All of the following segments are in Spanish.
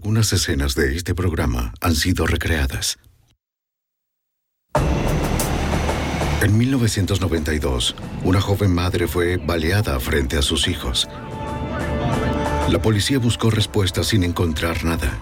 algunas escenas de este programa han sido recreadas. En 1992, una joven madre fue baleada frente a sus hijos. La policía buscó respuestas sin encontrar nada.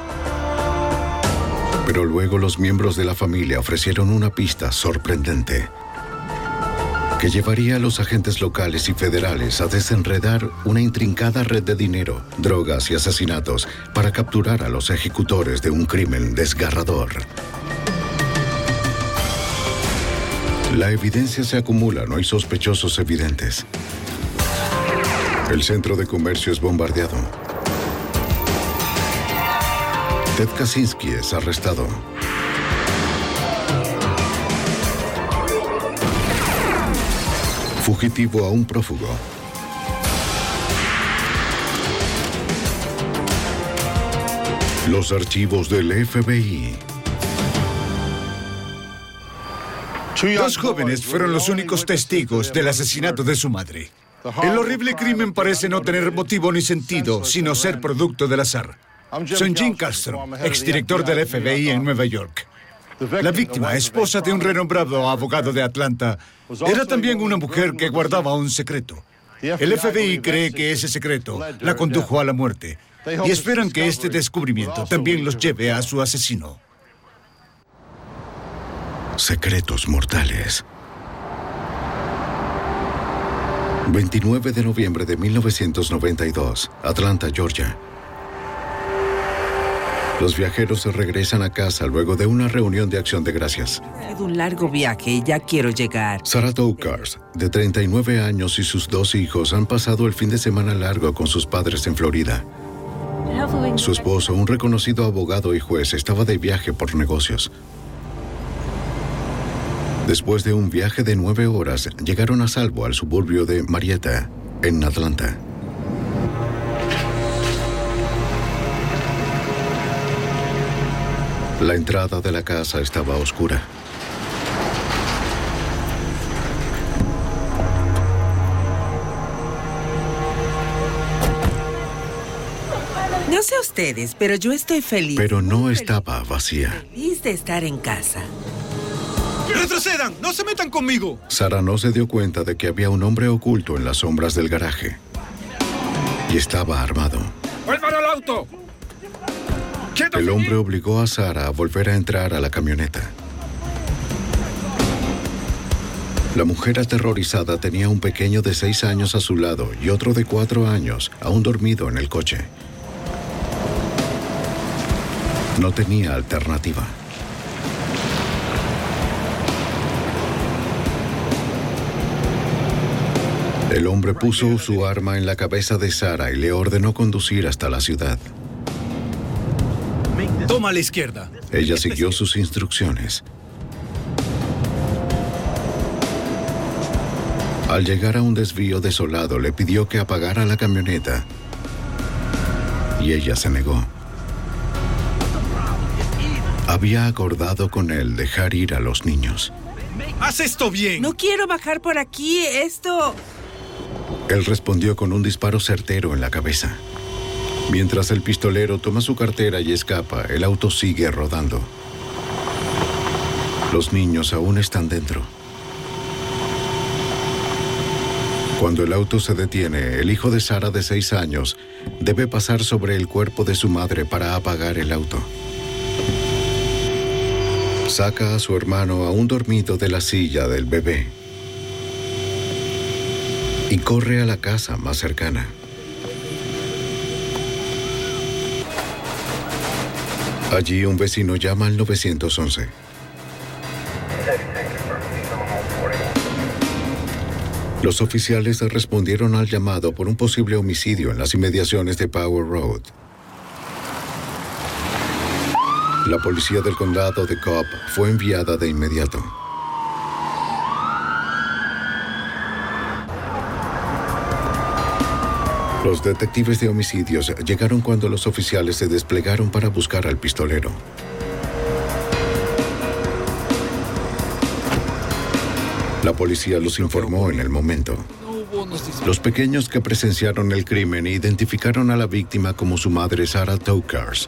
Pero luego los miembros de la familia ofrecieron una pista sorprendente que llevaría a los agentes locales y federales a desenredar una intrincada red de dinero, drogas y asesinatos para capturar a los ejecutores de un crimen desgarrador. La evidencia se acumula, no hay sospechosos evidentes. El centro de comercio es bombardeado. Ted Kaczynski es arrestado. Fugitivo a un prófugo. Los archivos del FBI. Dos jóvenes fueron los únicos testigos del asesinato de su madre. El horrible crimen parece no tener motivo ni sentido, sino ser producto del azar. Soy Jim Castro, exdirector del FBI en Nueva York. La víctima, esposa de un renombrado abogado de Atlanta, era también una mujer que guardaba un secreto. El FBI cree que ese secreto la condujo a la muerte y esperan que este descubrimiento también los lleve a su asesino. Secretos mortales. 29 de noviembre de 1992, Atlanta, Georgia. Los viajeros se regresan a casa luego de una reunión de acción de gracias. Ha sido un largo viaje y ya quiero llegar. Sarah Tokarz, de 39 años, y sus 2 hijos han pasado el fin de semana largo con sus padres en Florida. Su esposo, un reconocido abogado y juez, estaba de viaje por negocios. Después de un viaje de 9 horas, llegaron a salvo al suburbio de Marietta, en Atlanta. La entrada de la casa estaba oscura. No sé ustedes, pero yo estoy feliz. Pero no estaba vacía. Feliz de estar en casa. ¡Retrocedan! ¡No se metan conmigo! Sarah no se dio cuenta de que había un hombre oculto en las sombras del garaje. Y estaba armado. ¡Vuelvan al auto! El hombre obligó a Sarah a volver a entrar a la camioneta. La mujer aterrorizada tenía un pequeño de 6 años a su lado y otro de 4 años, aún dormido en el coche. No tenía alternativa. El hombre puso su arma en la cabeza de Sarah y le ordenó conducir hasta la ciudad. Toma a la izquierda. Ella siguió sus instrucciones. Al llegar a un desvío desolado, le pidió que apagara la camioneta. Y ella se negó. Había acordado con él dejar ir a los niños. ¡Haz esto bien! No quiero bajar por aquí, esto... Él respondió con un disparo certero en la cabeza. Mientras el pistolero toma su cartera y escapa, el auto sigue rodando. Los niños aún están dentro. Cuando el auto se detiene, el hijo de Sarah de 6 años debe pasar sobre el cuerpo de su madre para apagar el auto. Saca a su hermano aún dormido de la silla del bebé y corre a la casa más cercana. Allí un vecino llama al 911. Los oficiales respondieron al llamado por un posible homicidio en las inmediaciones de Power Road. La policía del condado de Cobb fue enviada de inmediato. Los detectives de homicidios llegaron cuando los oficiales se desplegaron para buscar al pistolero. La policía los informó en el momento. No hubo Los pequeños que presenciaron el crimen identificaron a la víctima como su madre Sarah Tokars.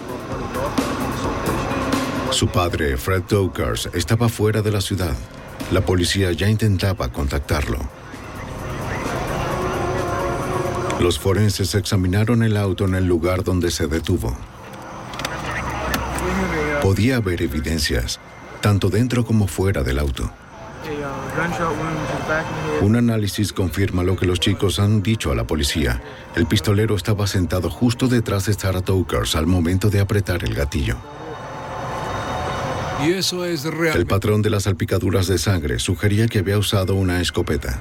Su padre, Fred Tokars, estaba fuera de la ciudad. La policía ya intentaba contactarlo. Los forenses examinaron el auto en el lugar donde se detuvo. Podía haber evidencias, tanto dentro como fuera del auto. Un análisis confirma lo que los chicos han dicho a la policía. El pistolero estaba sentado justo detrás de Sarah Tokars al momento de apretar el gatillo. Y eso es real. El patrón de las salpicaduras de sangre sugería que había usado una escopeta.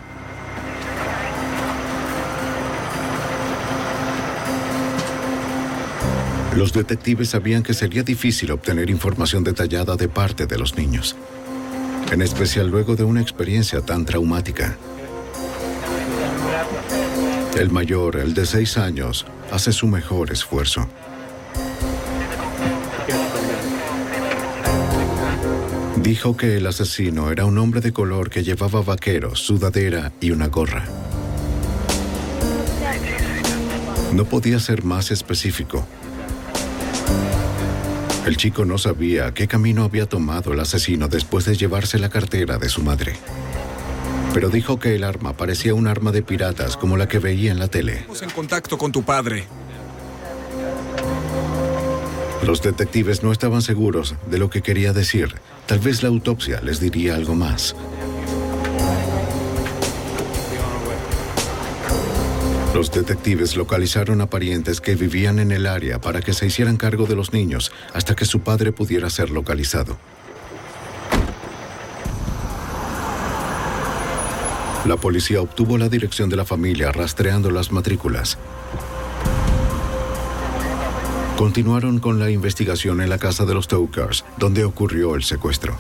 Los detectives sabían que sería difícil obtener información detallada de parte de los niños, en especial luego de una experiencia tan traumática. El mayor, el de 6 años, hace su mejor esfuerzo. Dijo que el asesino era un hombre de color que llevaba vaqueros, sudadera y una gorra. No podía ser más específico. El chico no sabía qué camino había tomado el asesino después de llevarse la cartera de su madre. Pero dijo que el arma parecía un arma de piratas como la que veía en la tele. Estamos en contacto con tu padre. Los detectives no estaban seguros de lo que quería decir. Tal vez la autopsia les diría algo más. Los detectives localizaron a parientes que vivían en el área para que se hicieran cargo de los niños hasta que su padre pudiera ser localizado. La policía obtuvo la dirección de la familia rastreando las matrículas. Continuaron con la investigación en la casa de los Tokars, donde ocurrió el secuestro.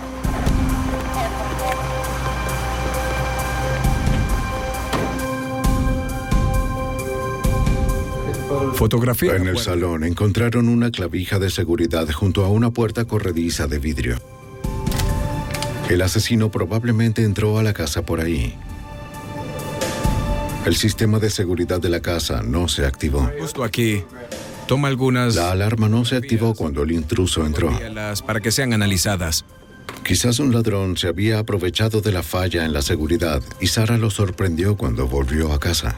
Fotografía. En el salón encontraron una clavija de seguridad junto a una puerta corrediza de vidrio. El asesino probablemente entró a la casa por ahí. El sistema de seguridad de la casa no se activó. Justo aquí. Toma algunas. La alarma no se activó cuando el intruso entró. Para que sean analizadas. Quizás un ladrón se había aprovechado de la falla en la seguridad y Sarah lo sorprendió cuando volvió a casa.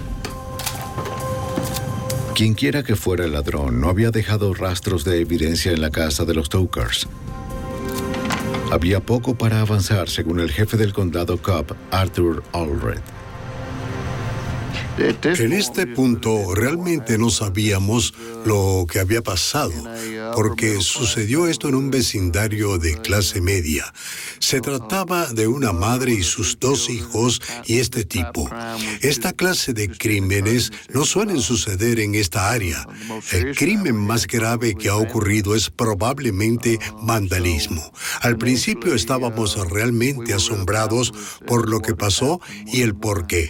Quienquiera que fuera el ladrón no había dejado rastros de evidencia en la casa de los Tokars. Había poco para avanzar, según el jefe del condado Cobb, Arthur Allred. En este punto realmente no sabíamos lo que había pasado, porque sucedió esto en un vecindario de clase media. Se trataba de una madre y sus 2 hijos y este tipo. Esta clase de crímenes no suelen suceder en esta área. El crimen más grave que ha ocurrido es probablemente vandalismo. Al principio estábamos realmente asombrados por lo que pasó y el por qué.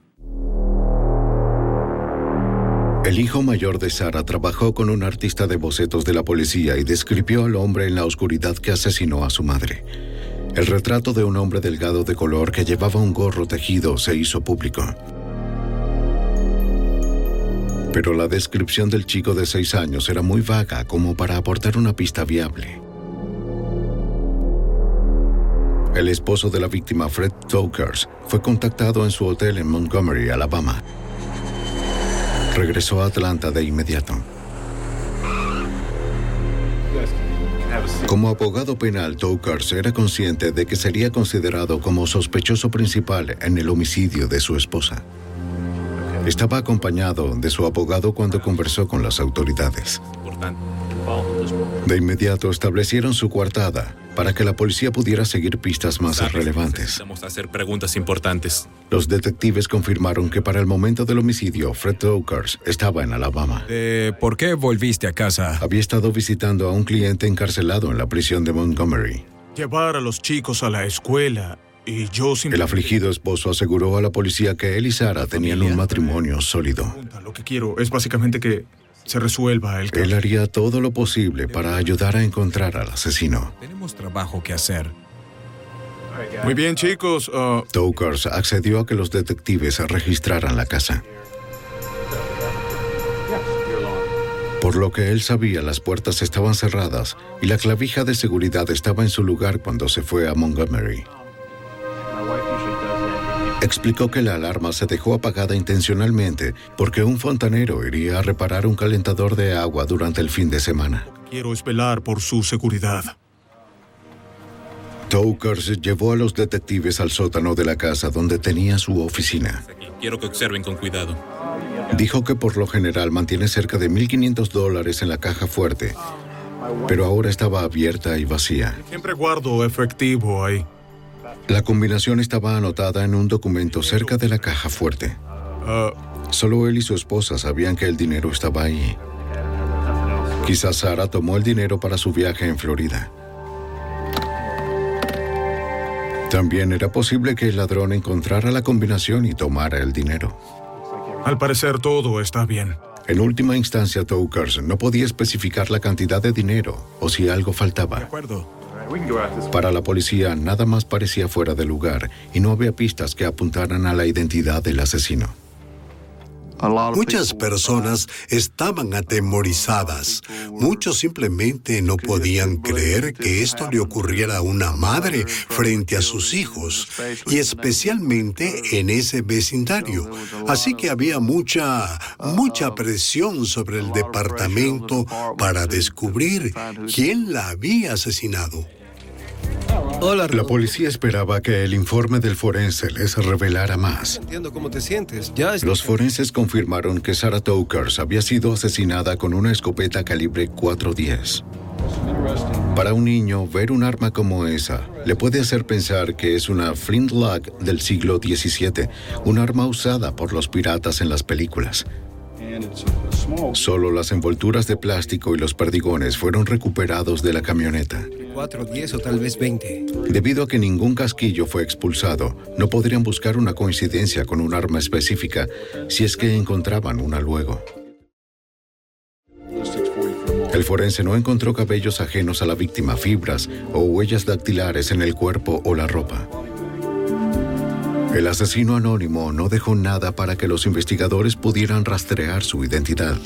El hijo mayor de Sarah trabajó con un artista de bocetos de la policía y describió al hombre en la oscuridad que asesinó a su madre. El retrato de un hombre delgado de color que llevaba un gorro tejido se hizo público. Pero la descripción del chico de 6 años era muy vaga como para aportar una pista viable. El esposo de la víctima, Fred Tokars, fue contactado en su hotel en Montgomery, Alabama. Regresó a Atlanta de inmediato. Como abogado penal, Tokars era consciente de que sería considerado como sospechoso principal en el homicidio de su esposa. Estaba acompañado de su abogado cuando conversó con las autoridades. De inmediato establecieron su coartada para que la policía pudiera seguir pistas más relevantes. Necesitamos hacer preguntas importantes. Los detectives confirmaron que para el momento del homicidio, Fred Tokars estaba en Alabama. ¿Por qué volviste a casa? Había estado visitando a un cliente encarcelado en la prisión de Montgomery. Llevar a los chicos a la escuela y yo El afligido esposo aseguró a la policía que él y Sarah tenían un matrimonio sólido. Lo que quiero es básicamente que se resuelva el caso. Él haría todo lo posible para ayudar a encontrar al asesino. Tenemos trabajo que hacer. Muy bien, chicos. Tokars accedió a que los detectives registraran la casa. Por lo que él sabía, las puertas estaban cerradas y la clavija de seguridad estaba en su lugar cuando se fue a Montgomery. Explicó que la alarma se dejó apagada intencionalmente porque un fontanero iría a reparar un calentador de agua durante el fin de semana. Quiero velar por su seguridad. Tokars llevó a los detectives al sótano de la casa donde tenía su oficina. Quiero que observen con cuidado. Dijo que por lo general mantiene cerca de $1,500 en la caja fuerte, pero ahora estaba abierta y vacía. Siempre guardo efectivo ahí. La combinación estaba anotada en un documento cerca de la caja fuerte. Solo él y su esposa sabían que el dinero estaba ahí. Quizás Sara tomó el dinero para su viaje en Florida. También era posible que el ladrón encontrara la combinación y tomara el dinero. Al parecer todo está bien. En última instancia, Tokars no podía especificar la cantidad de dinero o si algo faltaba. De acuerdo. Para la policía, nada más parecía fuera de lugar y no había pistas que apuntaran a la identidad del asesino. Muchas personas estaban atemorizadas. Muchos simplemente no podían creer que esto le ocurriera a una madre frente a sus hijos, y especialmente en ese vecindario. Así que había mucha presión sobre el departamento para descubrir quién la había asesinado. La policía esperaba que el informe del forense les revelara más. Entiendo cómo te sientes. Los forenses confirmaron que Sara Tokars había sido asesinada con una escopeta calibre .410. Para un niño, ver un arma como esa le puede hacer pensar que es una flintlock del siglo XVII, un arma usada por los piratas en las películas. Solo las envolturas de plástico y los perdigones fueron recuperados de la camioneta. 4, 10 o tal vez 20. Debido a que ningún casquillo fue expulsado, no podrían buscar una coincidencia con un arma específica si es que encontraban una luego. El forense no encontró cabellos ajenos a la víctima, fibras o huellas dactilares en el cuerpo o la ropa. El asesino anónimo no dejó nada para que los investigadores pudieran rastrear su identidad.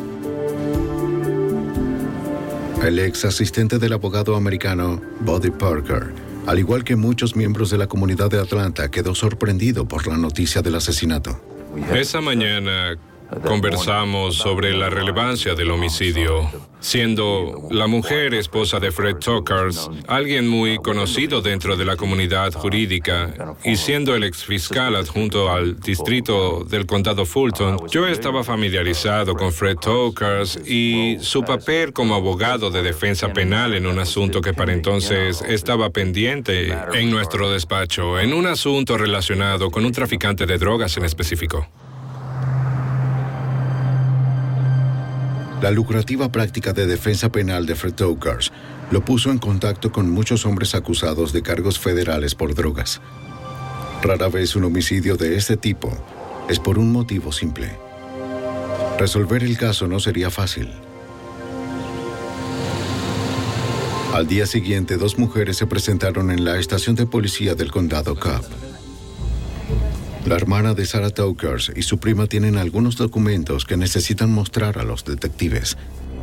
El ex asistente del abogado americano Buddy Parker, al igual que muchos miembros de la comunidad de Atlanta, quedó sorprendido por la noticia del asesinato. Esa mañana conversamos sobre la relevancia del homicidio, siendo la mujer esposa de Fred Tokars, alguien muy conocido dentro de la comunidad jurídica, y siendo el exfiscal adjunto al distrito del condado Fulton, yo estaba familiarizado con Fred Tokars y su papel como abogado de defensa penal en un asunto que para entonces estaba pendiente en nuestro despacho, en un asunto relacionado con un traficante de drogas en específico. La lucrativa práctica de defensa penal de Fred Tokars lo puso en contacto con muchos hombres acusados de cargos federales por drogas. Rara vez un homicidio de este tipo es por un motivo simple. Resolver el caso no sería fácil. Al día siguiente, 2 mujeres se presentaron en la estación de policía del condado Cobb. La hermana de Sara Tokars y su prima tienen algunos documentos que necesitan mostrar a los detectives.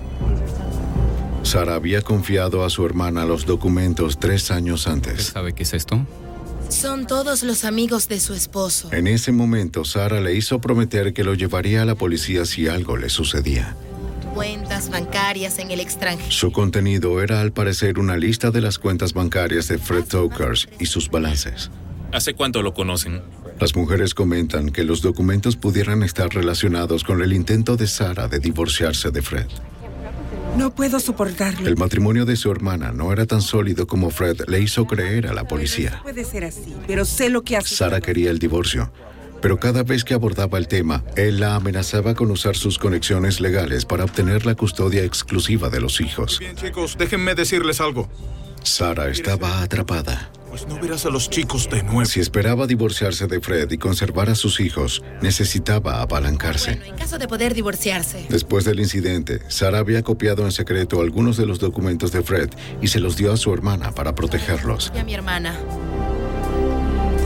Sara había confiado a su hermana los documentos 3 años antes. ¿Sabe qué es esto? Son todos los amigos de su esposo. En ese momento, Sara le hizo prometer que lo llevaría a la policía si algo le sucedía. Cuentas bancarias en el extranjero. Su contenido era, al parecer, una lista de las cuentas bancarias de Fred Tokars y sus balances. ¿Hace cuánto lo conocen? Las mujeres comentan que los documentos pudieran estar relacionados con el intento de Sara de divorciarse de Fred. No puedo soportarlo. El matrimonio de su hermana no era tan sólido como Fred le hizo creer a la policía. Puede ser así, pero sé lo que hace. Sara quería el divorcio, pero cada vez que abordaba el tema, él la amenazaba con usar sus conexiones legales para obtener la custodia exclusiva de los hijos. Bien, chicos, déjenme decirles algo. Sara estaba atrapada. Pues no verás a los chicos de nuevo. Si esperaba divorciarse de Fred y conservar a sus hijos, necesitaba apalancarse. Bueno, en caso de poder divorciarse. Después del incidente, Sara había copiado en secreto algunos de los documentos de Fred y se los dio a su hermana para protegerlos. Y a mi hermana.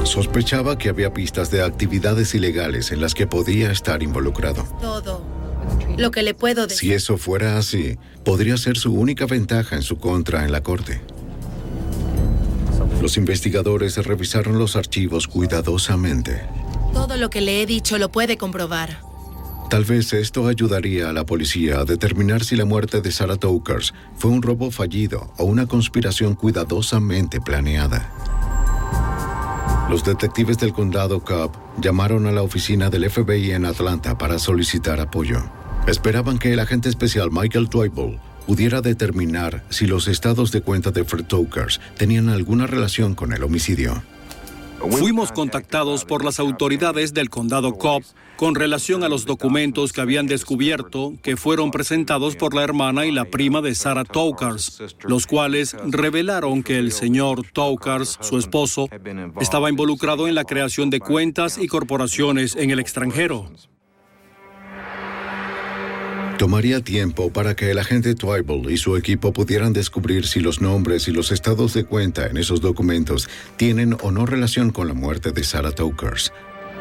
Sospechaba que había pistas de actividades ilegales en las que podía estar involucrado. Todo lo que le puedo decir. Si eso fuera así, podría ser su única ventaja en su contra en la corte. Los investigadores revisaron los archivos cuidadosamente. Todo lo que le he dicho lo puede comprobar. Tal vez esto ayudaría a la policía a determinar si la muerte de Sarah Tokars fue un robo fallido o una conspiración cuidadosamente planeada. Los detectives del condado Cobb llamaron a la oficina del FBI en Atlanta para solicitar apoyo. Esperaban que el agente especial Michael Twible pudiera determinar si los estados de cuenta de Fred Tokars tenían alguna relación con el homicidio. Fuimos contactados por las autoridades del condado Cobb con relación a los documentos que habían descubierto que fueron presentados por la hermana y la prima de Sarah Tokars, los cuales revelaron que el señor Tokars, su esposo, estaba involucrado en la creación de cuentas y corporaciones en el extranjero. Tomaría tiempo para que el agente Twible y su equipo pudieran descubrir si los nombres y los estados de cuenta en esos documentos tienen o no relación con la muerte de Sarah Tokars.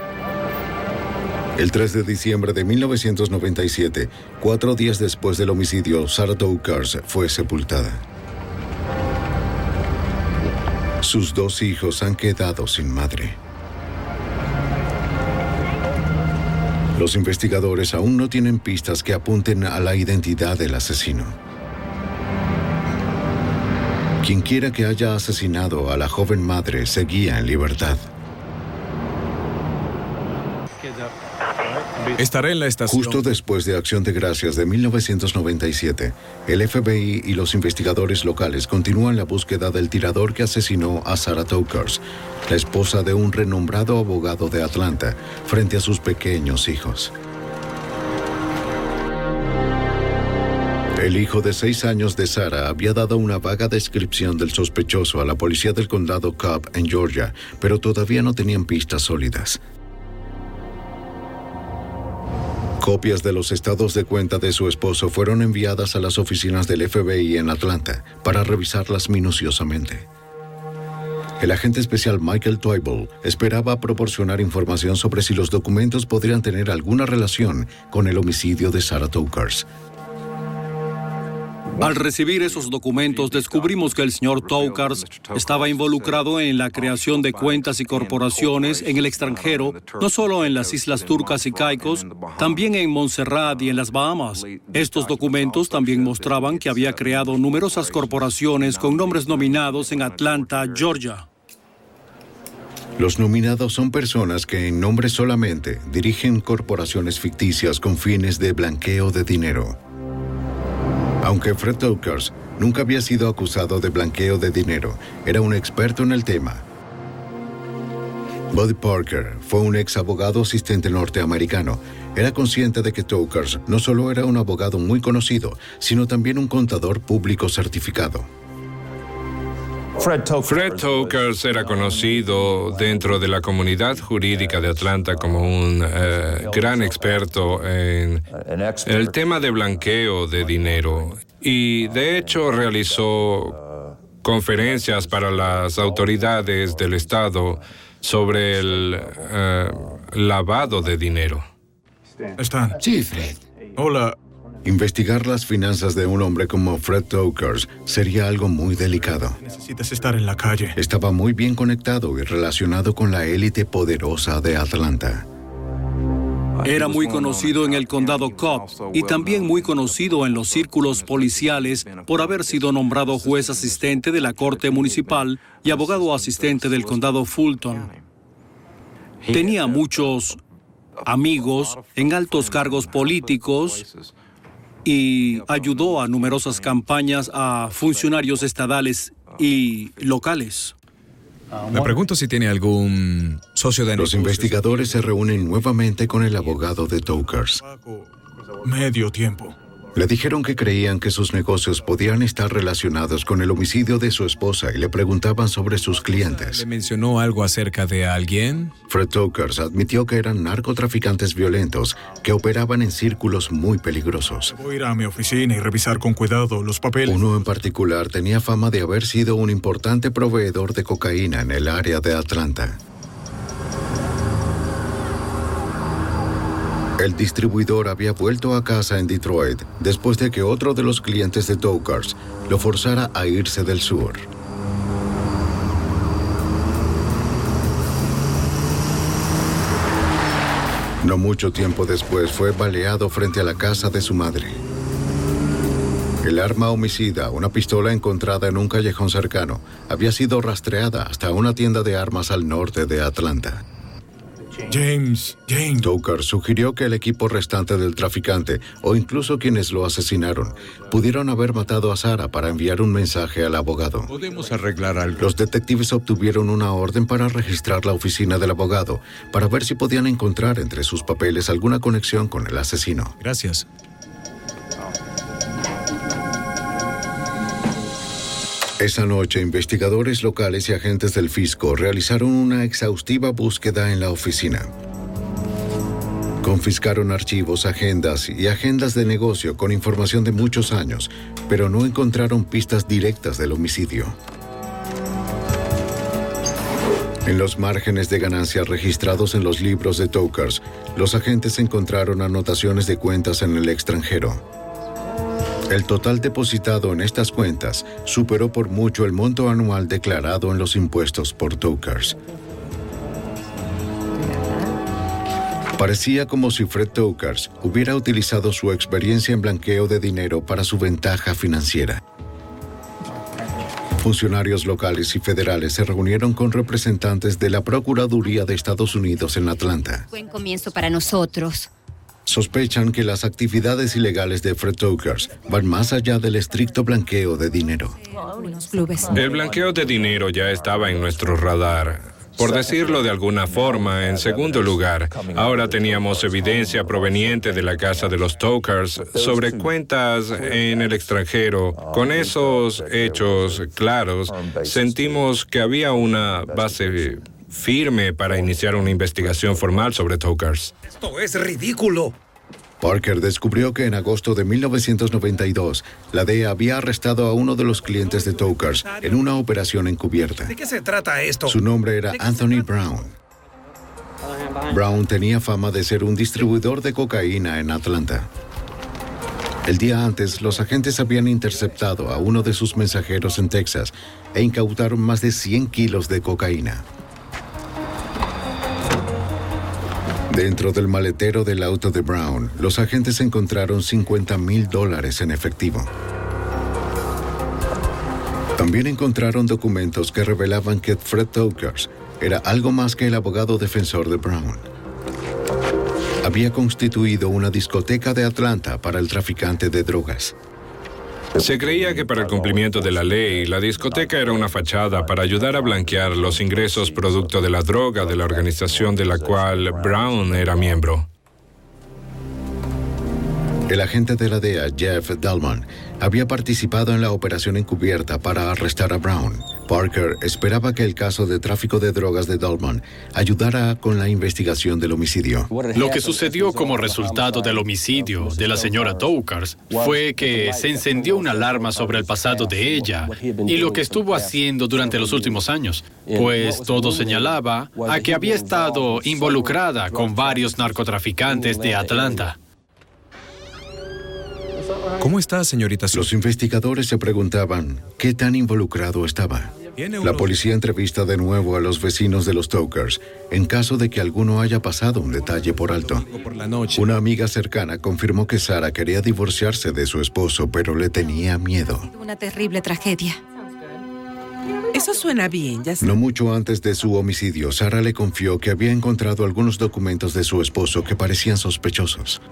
El 3 de diciembre de 1997, 4 días después del homicidio, Sarah Tokars fue sepultada. Sus 2 hijos han quedado sin madre. Los investigadores aún no tienen pistas que apunten a la identidad del asesino. Quienquiera que haya asesinado a la joven madre seguía en libertad. Estaré en la estación. Justo después de Acción de Gracias de 1997, el FBI y los investigadores locales continúan la búsqueda del tirador que asesinó a Sarah Tokars, la esposa de un renombrado abogado de Atlanta, frente a sus pequeños hijos. El hijo de 6 años de Sarah había dado una vaga descripción del sospechoso a la policía del condado Cobb en Georgia, pero todavía no tenían pistas sólidas. Copias de los estados de cuenta de su esposo fueron enviadas a las oficinas del FBI en Atlanta para revisarlas minuciosamente. El agente especial Michael Twible esperaba proporcionar información sobre si los documentos podrían tener alguna relación con el homicidio de Sarah Tokars. Al recibir esos documentos, descubrimos que el señor Tokars estaba involucrado en la creación de cuentas y corporaciones en el extranjero, no solo en las Islas Turcas y Caicos, también en Montserrat y en las Bahamas. Estos documentos también mostraban que había creado numerosas corporaciones con nombres nominados en Atlanta, Georgia. Los nominados son personas que en nombre solamente dirigen corporaciones ficticias con fines de blanqueo de dinero. Aunque Fred Tokars nunca había sido acusado de blanqueo de dinero, era un experto en el tema. Buddy Parker fue un ex abogado asistente norteamericano. Era consciente de que Tokars no solo era un abogado muy conocido, sino también un contador público certificado. Fred Tokars era conocido dentro de la comunidad jurídica de Atlanta como un gran experto en el tema de blanqueo de dinero y de hecho realizó conferencias para las autoridades del estado sobre el lavado de dinero. ¿Están? Sí, Fred. Hola. Investigar las finanzas de un hombre como Fred Tokars sería algo muy delicado. Necesitas estar en la calle. Estaba muy bien conectado y relacionado con la élite poderosa de Atlanta. Era muy conocido en el condado Cobb y también muy conocido en los círculos policiales por haber sido nombrado juez asistente de la Corte Municipal y abogado asistente del condado Fulton. Tenía muchos amigos en altos cargos políticos y ayudó a numerosas campañas a funcionarios estadales y locales. Me pregunto si tiene algún socio de negocios. Los investigadores se reúnen nuevamente con el abogado de Tokars. Medio tiempo. Le dijeron que creían que sus negocios podían estar relacionados con el homicidio de su esposa y le preguntaban sobre sus clientes. ¿Le mencionó algo acerca de alguien? Fred Tokars admitió que eran narcotraficantes violentos que operaban en círculos muy peligrosos. Voy a ir a mi oficina y revisar con cuidado los papeles. Uno en particular tenía fama de haber sido un importante proveedor de cocaína en el área de Atlanta. El distribuidor había vuelto a casa en Detroit después de que otro de los clientes de Tokars lo forzara a irse del sur. No mucho tiempo después fue baleado frente a la casa de su madre. El arma homicida, una pistola encontrada en un callejón cercano, había sido rastreada hasta una tienda de armas al norte de Atlanta. James. Tokar sugirió que el equipo restante del traficante, o incluso quienes lo asesinaron, pudieron haber matado a Sarah para enviar un mensaje al abogado. Podemos arreglar algo. Los detectives obtuvieron una orden para registrar la oficina del abogado, para ver si podían encontrar entre sus papeles alguna conexión con el asesino. Gracias. Esa noche, investigadores locales y agentes del fisco realizaron una exhaustiva búsqueda en la oficina. Confiscaron archivos, agendas y agendas de negocio con información de muchos años, pero no encontraron pistas directas del homicidio. En los márgenes de ganancias registrados en los libros de Tokars, los agentes encontraron anotaciones de cuentas en el extranjero. El total depositado en estas cuentas superó por mucho el monto anual declarado en los impuestos por Tokars. Parecía como si Fred Tokars hubiera utilizado su experiencia en blanqueo de dinero para su ventaja financiera. Funcionarios locales y federales se reunieron con representantes de la Procuraduría de Estados Unidos en Atlanta. Buen comienzo para nosotros. Sospechan que las actividades ilegales de Fred Tokars van más allá del estricto blanqueo de dinero. El blanqueo de dinero ya estaba en nuestro radar. Por decirlo de alguna forma, en segundo lugar, ahora teníamos evidencia proveniente de la casa de los Tokars sobre cuentas en el extranjero. Con esos hechos claros, sentimos que había una base firme para iniciar una investigación formal sobre Tokars. ¡Esto es ridículo! Parker descubrió que en agosto de 1992, la DEA había arrestado a uno de los clientes de Tokars en una operación encubierta. ¿De qué se trata esto? Su nombre era Anthony Brown. Brown tenía fama de ser un distribuidor de cocaína en Atlanta. El día antes, los agentes habían interceptado a uno de sus mensajeros en Texas e incautaron más de 100 kilos de cocaína. Dentro del maletero del auto de Brown, los agentes encontraron $50,000 en efectivo. También encontraron documentos que revelaban que Fred Tokars era algo más que el abogado defensor de Brown. Había constituido una discoteca de Atlanta para el traficante de drogas. Se creía que para el cumplimiento de la ley, la discoteca era una fachada para ayudar a blanquear los ingresos producto de la droga de la organización de la cual Brown era miembro. El agente de la DEA, Jeff Delman, había participado en la operación encubierta para arrestar a Brown. Parker esperaba que el caso de tráfico de drogas de Delman ayudara con la investigación del homicidio. Lo que sucedió como resultado del homicidio de la señora Tokars fue que se encendió una alarma sobre el pasado de ella y lo que estuvo haciendo durante los últimos años, pues todo señalaba a que había estado involucrada con varios narcotraficantes de Atlanta. ¿Cómo está, señorita Sue? Los investigadores se preguntaban qué tan involucrado estaba. La policía entrevista de nuevo a los vecinos de los Tokars en caso de que alguno haya pasado un detalle por alto. Una amiga cercana confirmó que Sarah quería divorciarse de su esposo, pero le tenía miedo. Una terrible tragedia. Eso suena bien, ya sé. No mucho antes de su homicidio, Sarah le confió que había encontrado algunos documentos de su esposo que parecían sospechosos.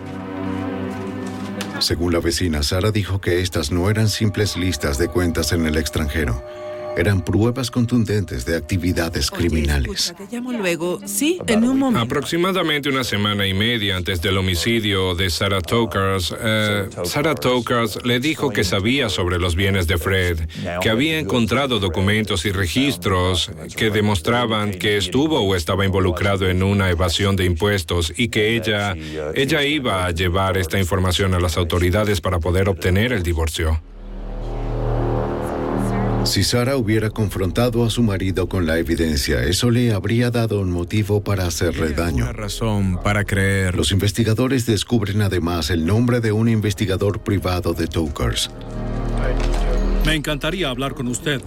Según la vecina, Sarah dijo que estas no eran simples listas de cuentas en el extranjero. Eran pruebas contundentes de actividades criminales. Disculpa, te llamo luego. Sí, en un momento. Aproximadamente una semana y media antes del homicidio de Sarah Tokars, Sarah Tokars le dijo que sabía sobre los bienes de Fred, que había encontrado documentos y registros que demostraban que estuvo o estaba involucrado en una evasión de impuestos y que ella iba a llevar esta información a las autoridades para poder obtener el divorcio. Si Sarah hubiera confrontado a su marido con la evidencia, eso le habría dado un motivo para hacerle daño. Una razón para creer. Los investigadores descubren además el nombre de un investigador privado de Tokars. Me encantaría hablar con usted.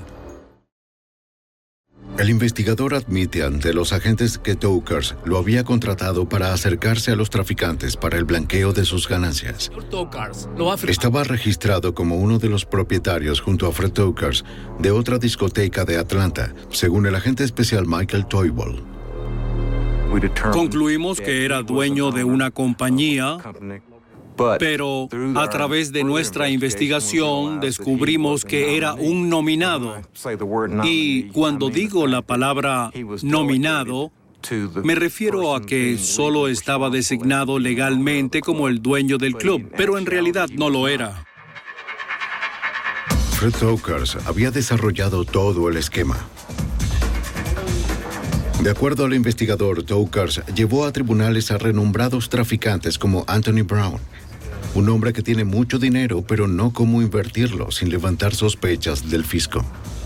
El investigador admite ante los agentes que Tokars lo había contratado para acercarse a los traficantes para el blanqueo de sus ganancias. Estaba registrado como uno de los propietarios junto a Fred Tokars de otra discoteca de Atlanta, según el agente especial Michael Toivold. Concluimos que era dueño de una compañía, pero a través de nuestra investigación descubrimos que era un nominado. Y cuando digo la palabra nominado, me refiero a que solo estaba designado legalmente como el dueño del club, pero en realidad no lo era. Fred Tokars había desarrollado todo el esquema. De acuerdo al investigador, Tokars llevó a tribunales a renombrados traficantes como Anthony Brown, un hombre que tiene mucho dinero, pero no cómo invertirlo sin levantar sospechas del fisco.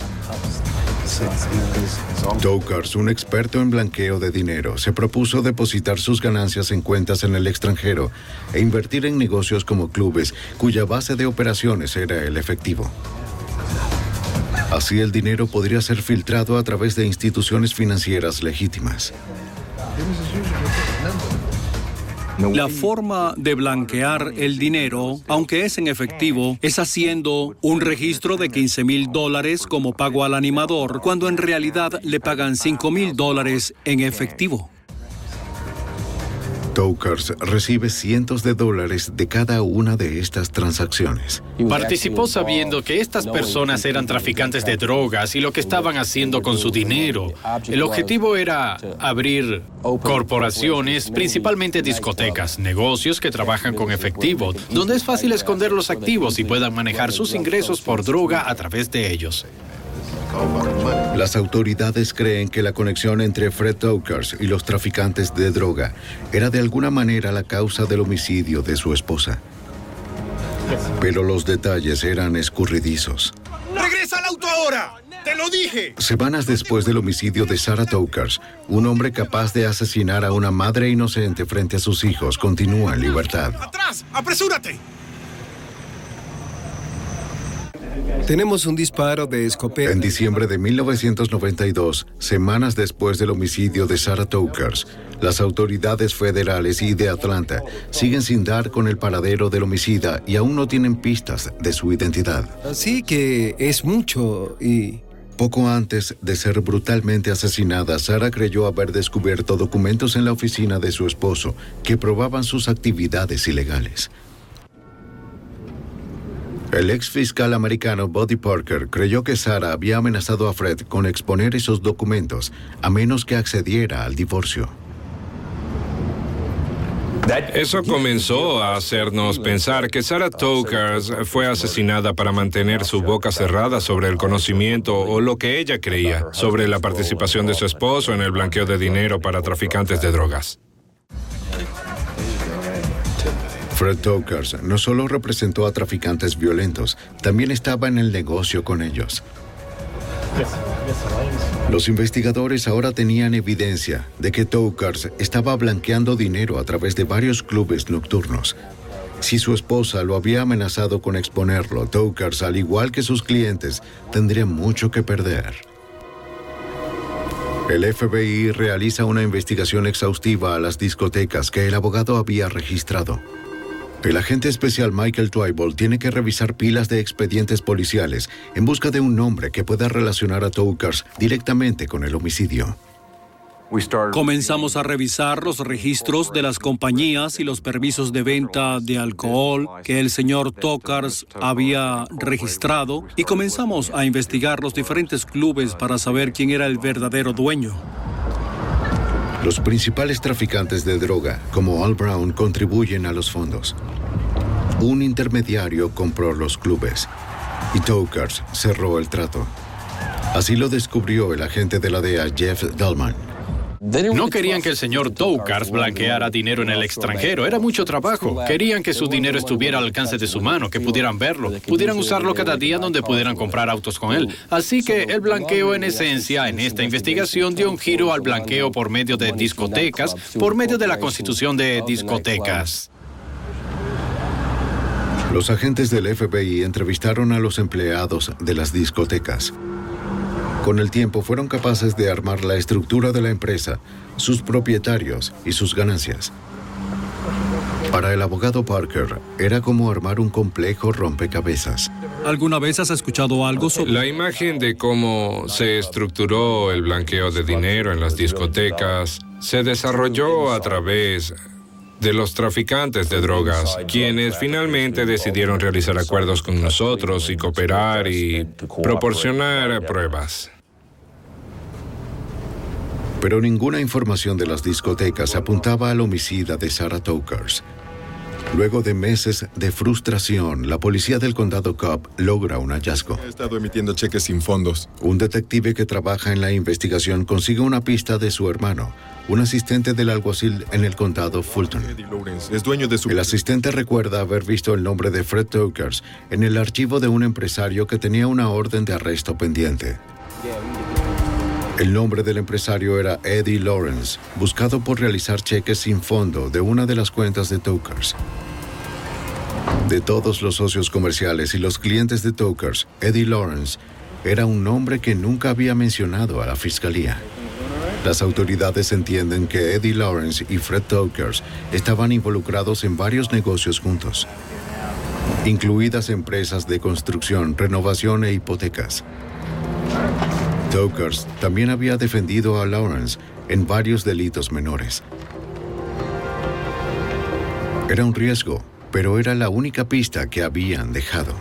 Tokars, un experto en blanqueo de dinero, se propuso depositar sus ganancias en cuentas en el extranjero e invertir en negocios como clubes, cuya base de operaciones era el efectivo. Así el dinero podría ser filtrado a través de instituciones financieras legítimas. La forma de blanquear el dinero, aunque es en efectivo, es haciendo un registro de $15,000 como pago al animador, cuando en realidad le pagan $5,000 en efectivo. Tokars recibe cientos de dólares de cada una de estas transacciones. Participó sabiendo que estas personas eran traficantes de drogas y lo que estaban haciendo con su dinero. El objetivo era abrir corporaciones, principalmente discotecas, negocios que trabajan con efectivo, donde es fácil esconder los activos y puedan manejar sus ingresos por droga a través de ellos. Las autoridades creen que la conexión entre Fred Tokars y los traficantes de droga era de alguna manera la causa del homicidio de su esposa. Pero los detalles eran escurridizos. ¡Regresa al auto ahora! ¡Te lo dije! Semanas después del homicidio de Sarah Tokars, un hombre capaz de asesinar a una madre inocente frente a sus hijos continúa en libertad. ¡Atrás! ¡Apresúrate! Tenemos un disparo de escopeta. En diciembre de 1992, semanas después del homicidio de Sarah Tokars, las autoridades federales y de Atlanta siguen sin dar con el paradero del homicida y aún no tienen pistas de su identidad. Así que es mucho y... Poco antes de ser brutalmente asesinada, Sarah creyó haber descubierto documentos en la oficina de su esposo que probaban sus actividades ilegales. El ex fiscal americano Buddy Parker creyó que Sarah había amenazado a Fred con exponer esos documentos a menos que accediera al divorcio. Eso comenzó a hacernos pensar que Sarah Tokars fue asesinada para mantener su boca cerrada sobre el conocimiento o lo que ella creía sobre la participación de su esposo en el blanqueo de dinero para traficantes de drogas. Fred Tokars no solo representó a traficantes violentos, también estaba en el negocio con ellos. Los investigadores ahora tenían evidencia de que Tokars estaba blanqueando dinero a través de varios clubes nocturnos. Si su esposa lo había amenazado con exponerlo, Tokars, al igual que sus clientes, tendría mucho que perder. El FBI realiza una investigación exhaustiva a las discotecas que el abogado había registrado. El agente especial Michael Toivold tiene que revisar pilas de expedientes policiales en busca de un nombre que pueda relacionar a Tokars directamente con el homicidio. Comenzamos a revisar los registros de las compañías y los permisos de venta de alcohol que el señor Tokars había registrado y comenzamos a investigar los diferentes clubes para saber quién era el verdadero dueño. Los principales traficantes de droga, como Al Brown, contribuyen a los fondos. Un intermediario compró los clubes y Tokars cerró el trato. Así lo descubrió el agente de la DEA, Jeff Dallman. No querían que el señor Toukars blanqueara dinero en el extranjero. Era mucho trabajo. Querían que su dinero estuviera al alcance de su mano, que pudieran verlo, pudieran usarlo cada día, donde pudieran comprar autos con él. Así que el blanqueo, en esencia, en esta investigación dio un giro al blanqueo por medio de discotecas, por medio de la constitución de discotecas. Los agentes del FBI entrevistaron a los empleados de las discotecas. Con el tiempo fueron capaces de armar la estructura de la empresa, sus propietarios y sus ganancias. Para el abogado Parker, era como armar un complejo rompecabezas. ¿Alguna vez has escuchado algo sobre la imagen de cómo se estructuró el blanqueo de dinero en las discotecas? Se desarrolló a través de los traficantes de drogas, quienes finalmente decidieron realizar acuerdos con nosotros y cooperar y proporcionar pruebas. Pero ninguna información de las discotecas apuntaba al homicida de Sarah Toukars. Luego de meses de frustración, la policía del condado Cobb logra un hallazgo. He estado emitiendo cheques sin fondos. Un detective que trabaja en la investigación consigue una pista de su hermano, un asistente del alguacil en el condado Fulton. Es dueño de El asistente recuerda haber visto el nombre de Fred Toukars en el archivo de un empresario que tenía una orden de arresto pendiente. El nombre del empresario era Eddie Lawrence, buscado por realizar cheques sin fondo de una de las cuentas de Toukars. De todos los socios comerciales y los clientes de Toukars, Eddie Lawrence era un nombre que nunca había mencionado a la fiscalía. Las autoridades entienden que Eddie Lawrence y Fred Toukars estaban involucrados en varios negocios juntos, incluidas empresas de construcción, renovación e hipotecas. Toukars también había defendido a Lawrence en varios delitos menores. Era un riesgo, pero era la única pista que habían dejado.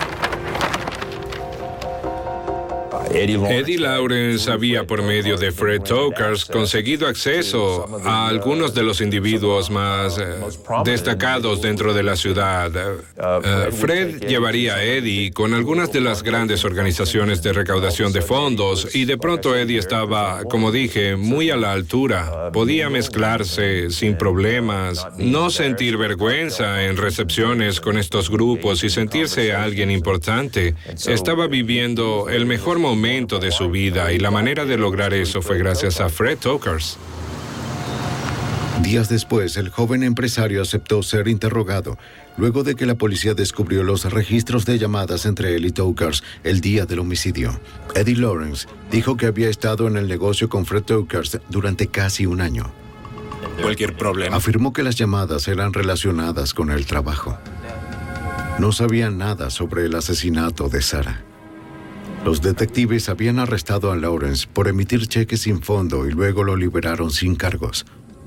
Eddie Lawrence había, por medio de Fred Toukars, conseguido acceso a algunos de los individuos más destacados dentro de la ciudad. Fred llevaría a Eddie con algunas de las grandes organizaciones de recaudación de fondos y de pronto Eddie estaba, como dije, muy a la altura. Podía mezclarse sin problemas, no sentir vergüenza en recepciones con estos grupos y sentirse alguien importante. Estaba viviendo el mejor momento de su vida y la manera de lograr eso fue gracias a Fred Toukars. Días después, el joven empresario aceptó ser interrogado, luego de que la policía descubrió los registros de llamadas entre él y Toukars el día del homicidio. Eddie Lawrence dijo que había estado en el negocio con Fred Toukars durante casi un año. Cualquier problema. Afirmó que las llamadas eran relacionadas con el trabajo. No sabía nada sobre el asesinato de Sarah. Los detectives habían arrestado a Lawrence por emitir cheques sin fondo y luego lo liberaron sin cargos.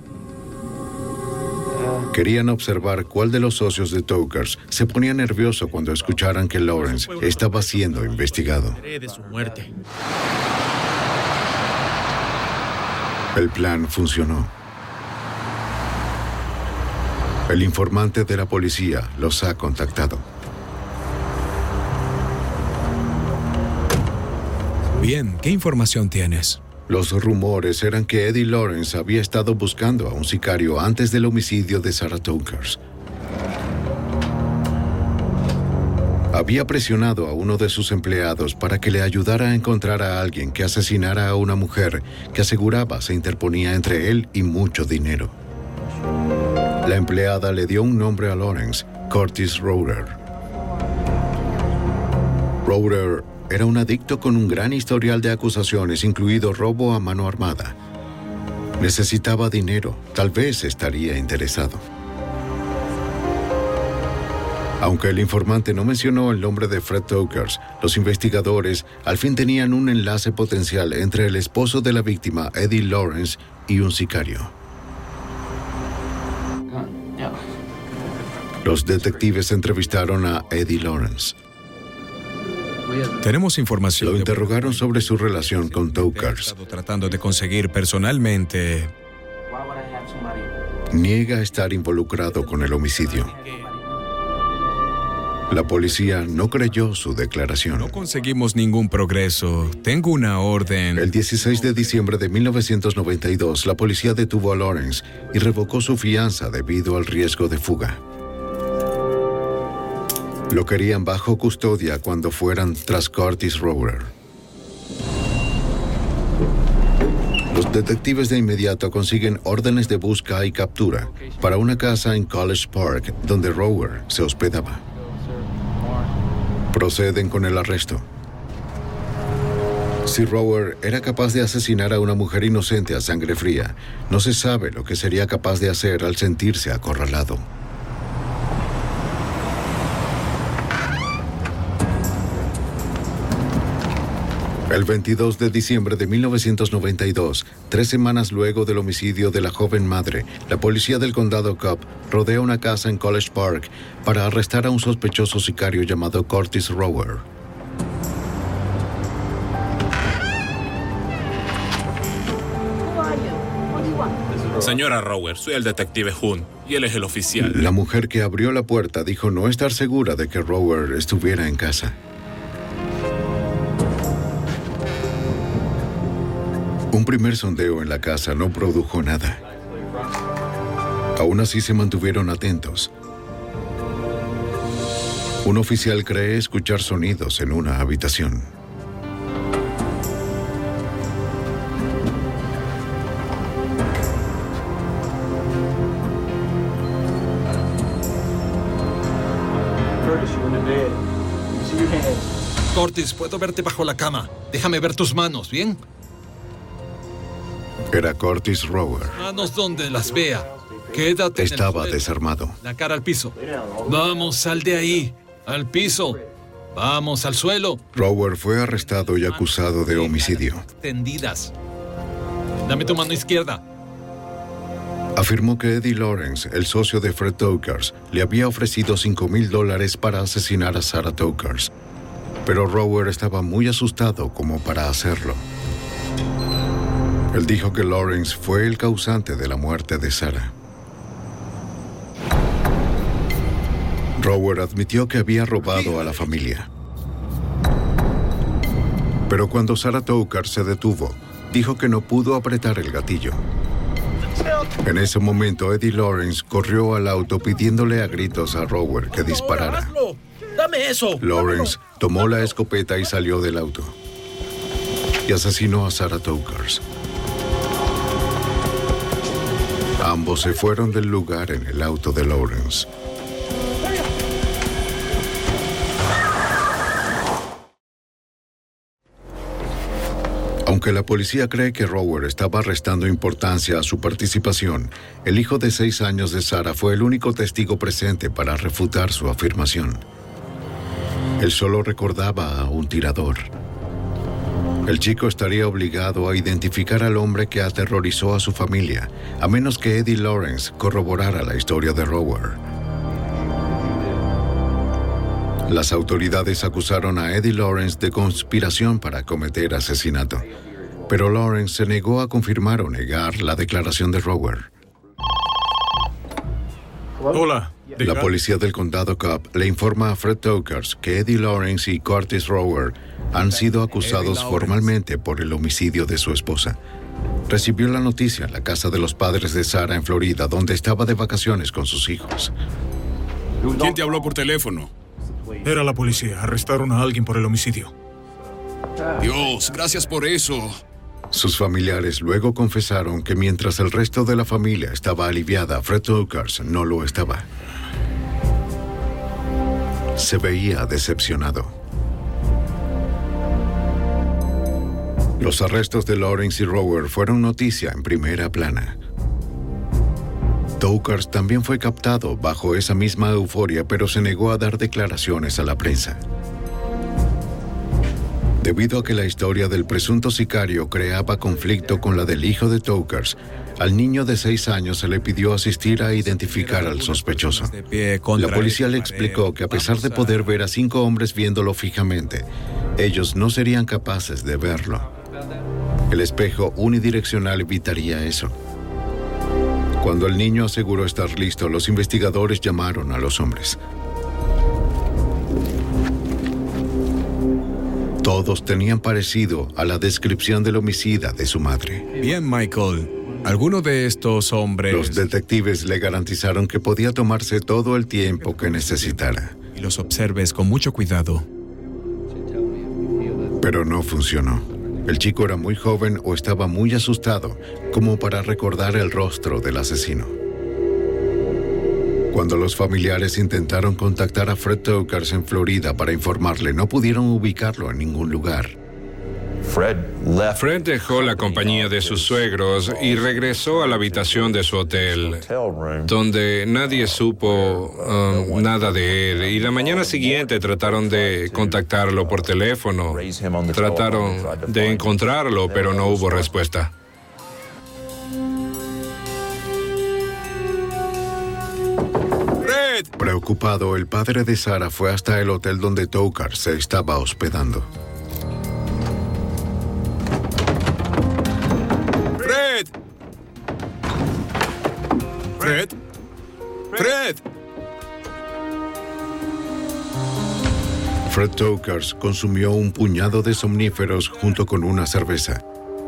Querían observar cuál de los socios de Toukars se ponía nervioso cuando escucharan que Lawrence estaba siendo investigado. El plan funcionó. El informante de la policía los ha contactado. Bien, ¿qué información tienes? Los rumores eran que Eddie Lawrence había estado buscando a un sicario antes del homicidio de Sarah Toukars. Había presionado a uno de sus empleados para que le ayudara a encontrar a alguien que asesinara a una mujer que aseguraba se interponía entre él y mucho dinero. La empleada le dio un nombre a Lawrence, Curtis Roeder. Roeder era un adicto con un gran historial de acusaciones, incluido robo a mano armada. Necesitaba dinero, tal vez estaría interesado. Aunque el informante no mencionó el nombre de Fred Toukars, los investigadores al fin tenían un enlace potencial entre el esposo de la víctima, Eddie Lawrence, y un sicario. Los detectives entrevistaron a Eddie Lawrence. Tenemos información. Lo interrogaron sobre su relación con Toukars. Tratando de conseguir personalmente. Niega estar involucrado con el homicidio. La policía no creyó su declaración. No conseguimos ningún progreso. Tengo una orden. El 16 de diciembre de 1992, la policía detuvo a Lawrence y revocó su fianza debido al riesgo de fuga. Lo querían bajo custodia cuando fueran tras Curtis Rower. Los detectives de inmediato consiguen órdenes de busca y captura para una casa en College Park donde Rower se hospedaba. Proceden con el arresto. Si Rower era capaz de asesinar a una mujer inocente a sangre fría, no se sabe lo que sería capaz de hacer al sentirse acorralado. El 22 de diciembre de 1992, 3 semanas luego del homicidio de la joven madre, la policía del condado Cobb rodea una casa en College Park para arrestar a un sospechoso sicario llamado Curtis Rower. Señora Rower, soy el detective Hunt y él es el oficial. La mujer que abrió la puerta dijo no estar segura de que Rower estuviera en casa. Un primer sondeo en la casa no produjo nada. Aún así se mantuvieron atentos. Un oficial cree escuchar sonidos en una habitación. Curtis, puedo verte bajo la cama. Déjame ver tus manos, ¿bien? Era Curtis Rower. Manos donde las vea. Quédate. Estaba desarmado. La cara al piso. Vamos, sal de ahí. Al piso. Vamos, al suelo. Rower fue arrestado y acusado de homicidio. Extendidas. Dame tu mano izquierda. Afirmó que Eddie Lawrence, el socio de Fred Tokars, le había ofrecido $5,000 para asesinar a Sarah Tokars. Pero Rower estaba muy asustado como para hacerlo. Él dijo que Lawrence fue el causante de la muerte de Sarah. Rower admitió que había robado a la familia. Pero cuando Sarah Tokars se detuvo, dijo que no pudo apretar el gatillo. En ese momento, Eddie Lawrence corrió al auto pidiéndole a gritos a Rower que disparara. ¡Dame eso! Lawrence tomó la escopeta y salió del auto. Y asesinó a Sarah Tokars. Ambos se fueron del lugar en el auto de Lawrence. Aunque la policía cree que Rower estaba restando importancia a su participación, el hijo de 6 años de Sarah fue el único testigo presente para refutar su afirmación. Él solo recordaba a un tirador. El chico estaría obligado a identificar al hombre que aterrorizó a su familia, a menos que Eddie Lawrence corroborara la historia de Rower. Las autoridades acusaron a Eddie Lawrence de conspiración para cometer asesinato, pero Lawrence se negó a confirmar o negar la declaración de Rower. Hola. La policía del condado Cobb le informa a Fred Tokars que Eddie Lawrence y Curtis Rower han sido acusados formalmente por el homicidio de su esposa. Recibió la noticia en la casa de los padres de Sarah en Florida, donde estaba de vacaciones con sus hijos. ¿Quién te habló por teléfono? Era la policía. Arrestaron a alguien por el homicidio. Dios, gracias por eso. Sus familiares luego confesaron que mientras el resto de la familia estaba aliviada, Fred Tokars no lo estaba. Se veía decepcionado. Los arrestos de Lawrence y Rower fueron noticia en primera plana. Tokars también fue captado bajo esa misma euforia, pero se negó a dar declaraciones a la prensa. Debido a que la historia del presunto sicario creaba conflicto con la del hijo de Tokars, al niño de 6 años se le pidió asistir a identificar al sospechoso. La policía le explicó que a pesar de poder ver a 5 hombres viéndolo fijamente, ellos no serían capaces de verlo. El espejo unidireccional evitaría eso. Cuando el niño aseguró estar listo, los investigadores llamaron a los hombres. Todos tenían parecido a la descripción del homicida de su madre. Bien, Michael. ¿Alguno de estos hombres? Los detectives le garantizaron que podía tomarse todo el tiempo que necesitara. Y los observes con mucho cuidado. Pero no funcionó. El chico era muy joven o estaba muy asustado como para recordar el rostro del asesino. Cuando los familiares intentaron contactar a Fred Tokars en Florida para informarle, no pudieron ubicarlo en ningún lugar. Fred dejó la compañía de sus suegros y regresó a la habitación de su hotel, donde nadie supo nada de él. Y la mañana siguiente trataron de contactarlo por teléfono. Trataron de encontrarlo, pero no hubo respuesta. Preocupado, el padre de Sarah fue hasta el hotel donde Tokars se estaba hospedando. ¡Fred! ¡Fred! ¡Fred! Fred Tokars consumió un puñado de somníferos junto con una cerveza.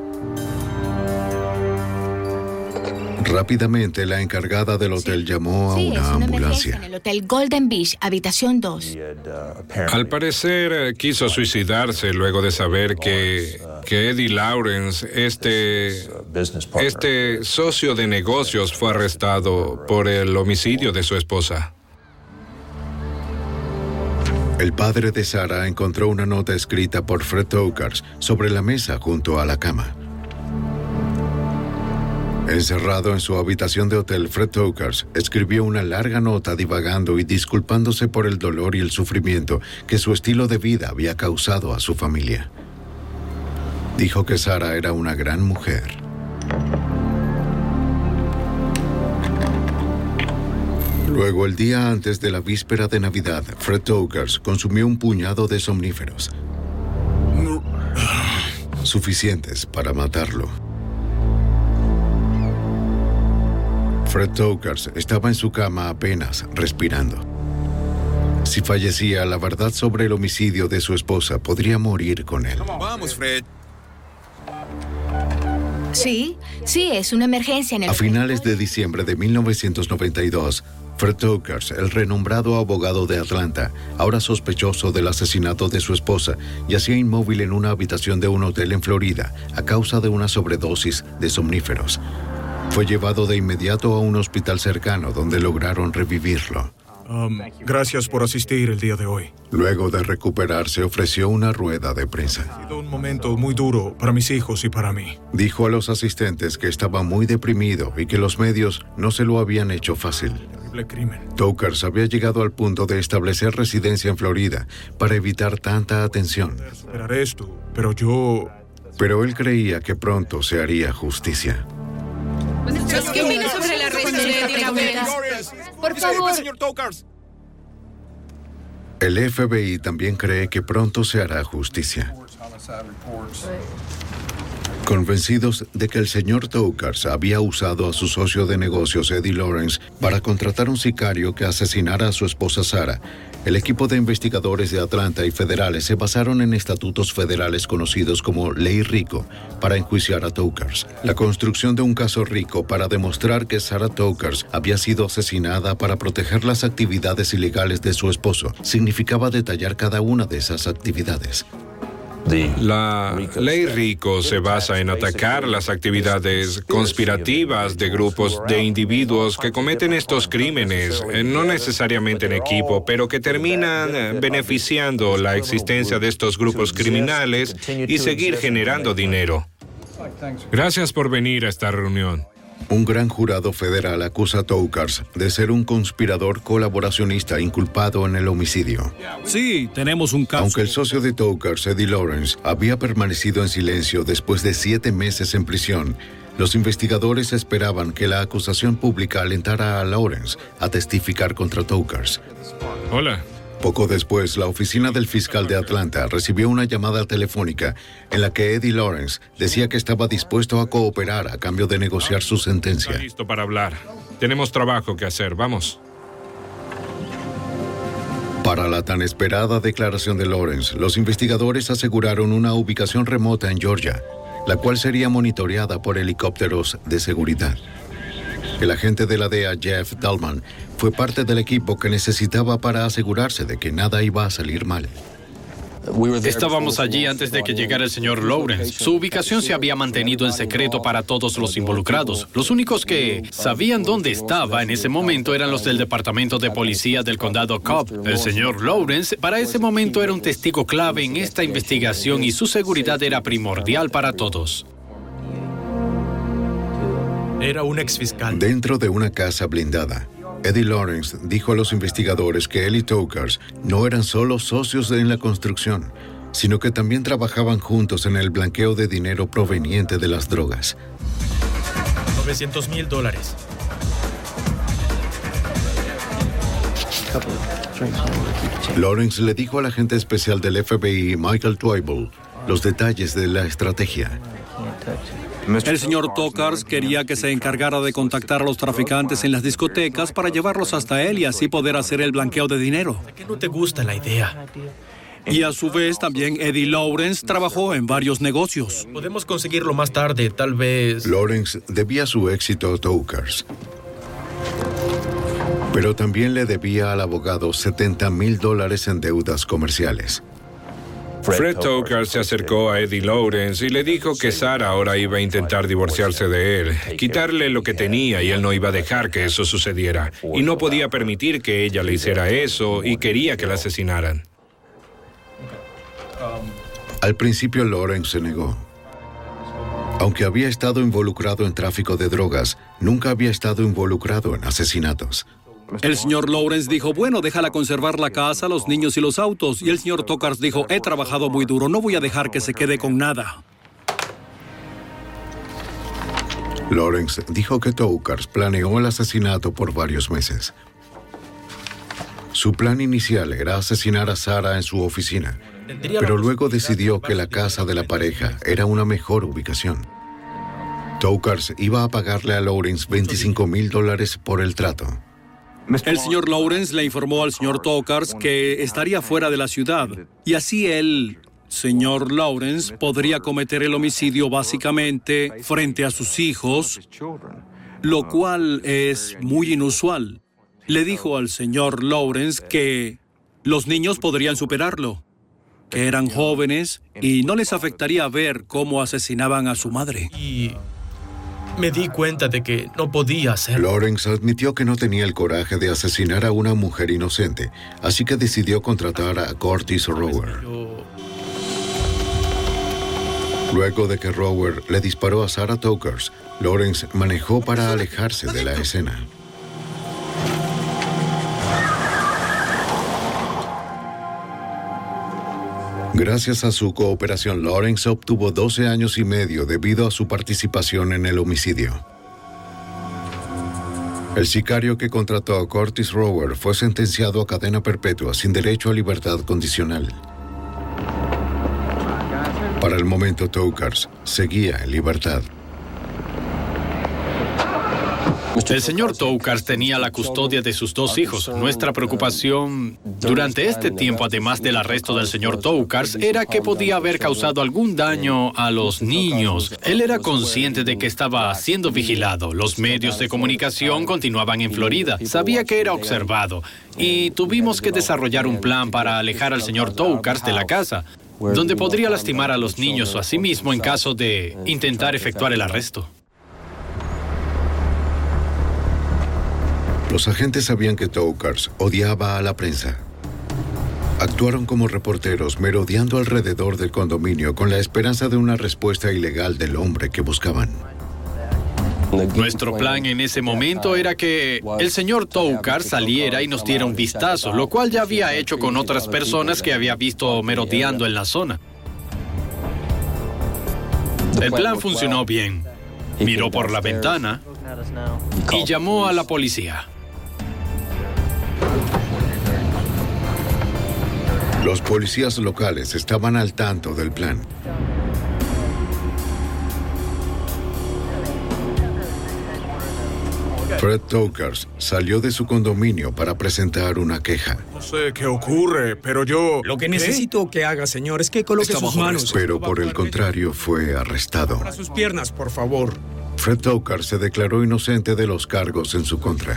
Rápidamente, la encargada del hotel llamó a una ambulancia. En el hotel Golden Beach, habitación 2. Al parecer, quiso suicidarse luego de saber que Eddie Lawrence, este socio de negocios, fue arrestado por el homicidio de su esposa. El padre de Sarah encontró una nota escrita por Fred Tokars sobre la mesa junto a la cama. Encerrado en su habitación de hotel, Fred Tokars escribió una larga nota divagando y disculpándose por el dolor y el sufrimiento que su estilo de vida había causado a su familia. Dijo que Sarah era una gran mujer. Luego, el día antes de la víspera de Navidad, Fred Tokars consumió un puñado de somníferos, suficientes para matarlo. Fred Tokars estaba en su cama apenas respirando. Si fallecía, la verdad sobre el homicidio de su esposa podría morir con él. Vamos, Fred. Sí, es una emergencia en el... A finales de diciembre de 1992, Fred Tokars, el renombrado abogado de Atlanta, ahora sospechoso del asesinato de su esposa, yacía inmóvil en una habitación de un hotel en Florida a causa de una sobredosis de somníferos. Fue llevado de inmediato a un hospital cercano donde lograron revivirlo. Gracias por asistir el día de hoy. Luego de recuperarse, ofreció una rueda de prensa. Ha sido un momento muy duro para mis hijos y para mí. Dijo a los asistentes que estaba muy deprimido y que los medios no se lo habían hecho fácil. Terrible crimen. Tokars había llegado al punto de establecer residencia en Florida para evitar tanta atención. Esperar esto, pero él creía que pronto se haría justicia. ¿Qué opinas sobre el arresto de Eddie Lawrence? Por favor. Señor Tokars. El FBI también cree que pronto se hará justicia. Convencidos de que el señor Tokars había usado a su socio de negocios, Eddie Lawrence, para contratar un sicario que asesinara a su esposa Sarah, el equipo de investigadores de Atlanta y federales se basaron en estatutos federales conocidos como Ley Rico para enjuiciar a Tokars. La construcción de un caso rico para demostrar que Sarah Tokars había sido asesinada para proteger las actividades ilegales de su esposo significaba detallar cada una de esas actividades. La Ley Rico se basa en atacar las actividades conspirativas de grupos de individuos que cometen estos crímenes, no necesariamente en equipo, pero que terminan beneficiando la existencia de estos grupos criminales y seguir generando dinero. Gracias por venir a esta reunión. Un gran jurado federal acusa a Tokars de ser un conspirador colaboracionista inculpado en el homicidio. Sí, tenemos un caso. Aunque el socio de Tokars, Eddie Lawrence, había permanecido en silencio después de 7 meses en prisión, los investigadores esperaban que la acusación pública alentara a Lawrence a testificar contra Tokars. Hola. Poco después, la oficina del fiscal de Atlanta recibió una llamada telefónica en la que Eddie Lawrence decía que estaba dispuesto a cooperar a cambio de negociar su sentencia. Está listo para hablar. Tenemos trabajo que hacer. Vamos. Para la tan esperada declaración de Lawrence, los investigadores aseguraron una ubicación remota en Georgia, la cual sería monitoreada por helicópteros de seguridad. El agente de la DEA, Jeff Dallman, fue parte del equipo que necesitaba para asegurarse de que nada iba a salir mal. Estábamos allí antes de que llegara el señor Lawrence. Su ubicación se había mantenido en secreto para todos los involucrados. Los únicos que sabían dónde estaba en ese momento eran los del Departamento de Policía del Condado Cobb. El señor Lawrence para ese momento era un testigo clave en esta investigación y su seguridad era primordial para todos. Era un exfiscal. Dentro de una casa blindada, Eddie Lawrence dijo a los investigadores que él y Tokars no eran solo socios en la construcción, sino que también trabajaban juntos en el blanqueo de dinero proveniente de las drogas. $900,000. Lawrence le dijo al agente especial del FBI, Michael Twible, los detalles de la estrategia. El señor Tokars quería que se encargara de contactar a los traficantes en las discotecas para llevarlos hasta él y así poder hacer el blanqueo de dinero. ¿A qué no te gusta la idea? Y a su vez también Eddie Lawrence trabajó en varios negocios. Podemos conseguirlo más tarde, tal vez. Lawrence debía su éxito a Tokars, pero también le debía al abogado $70,000 en deudas comerciales. Fred Tokars se acercó a Eddie Lawrence y le dijo que Sarah ahora iba a intentar divorciarse de él, quitarle lo que tenía y él no iba a dejar que eso sucediera. Y no podía permitir que ella le hiciera eso y quería que la asesinaran. Al principio Lawrence se negó. Aunque había estado involucrado en tráfico de drogas, nunca había estado involucrado en asesinatos. El señor Lawrence dijo, bueno, déjala conservar la casa, los niños y los autos. Y el señor Tokars dijo, he trabajado muy duro, no voy a dejar que se quede con nada. Lawrence dijo que Tokars planeó el asesinato por varios meses. Su plan inicial era asesinar a Sarah en su oficina, pero luego decidió que la casa de la pareja era una mejor ubicación. Tokars iba a pagarle a Lawrence $25,000 por el trato. El señor Lawrence le informó al señor Tokars que estaría fuera de la ciudad y así el señor Lawrence podría cometer el homicidio básicamente frente a sus hijos, lo cual es muy inusual. Le dijo al señor Lawrence que los niños podrían superarlo, que eran jóvenes y no les afectaría ver cómo asesinaban a su madre. Y me di cuenta de que no podía hacerlo. Lawrence admitió que no tenía el coraje de asesinar a una mujer inocente, así que decidió contratar a Curtis Rower. Luego de que Rower le disparó a Sarah Tokars, Lawrence manejó para alejarse de la escena. Gracias a su cooperación, Lawrence obtuvo 12 años y medio debido a su participación en el homicidio. El sicario que contrató a Curtis Rower fue sentenciado a cadena perpetua sin derecho a libertad condicional. Para el momento, Tokars seguía en libertad. El señor Tokars tenía la custodia de sus dos hijos. Nuestra preocupación durante este tiempo, además del arresto del señor Tokars, era que podía haber causado algún daño a los niños. Él era consciente de que estaba siendo vigilado. Los medios de comunicación continuaban en Florida. Sabía que era observado. Y tuvimos que desarrollar un plan para alejar al señor Tokars de la casa, donde podría lastimar a los niños o a sí mismo en caso de intentar efectuar el arresto. Los agentes sabían que Tokars odiaba a la prensa. Actuaron como reporteros merodeando alrededor del condominio con la esperanza de una respuesta ilegal del hombre que buscaban. Nuestro plan en ese momento era que el señor Tokars saliera y nos diera un vistazo, lo cual ya había hecho con otras personas que había visto merodeando en la zona. El plan funcionó bien. Miró por la ventana y llamó a la policía. Los policías locales estaban al tanto del plan. Fred Tokars salió de su condominio para presentar una queja. No sé qué ocurre, pero yo... Lo que necesito que haga, señor, es que coloque sus manos. Pero por el contrario fue arrestado. Para sus piernas, por favor. Fred Tokars se declaró inocente de los cargos en su contra.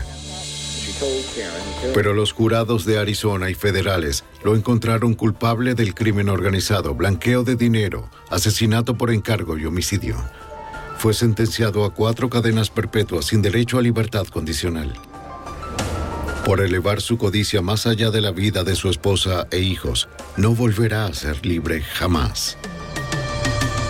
Pero los jurados de Arizona y federales lo encontraron culpable del crimen organizado, blanqueo de dinero, asesinato por encargo y homicidio. Fue sentenciado a 4 cadenas perpetuas sin derecho a libertad condicional. Por elevar su codicia más allá de la vida de su esposa e hijos, no volverá a ser libre jamás.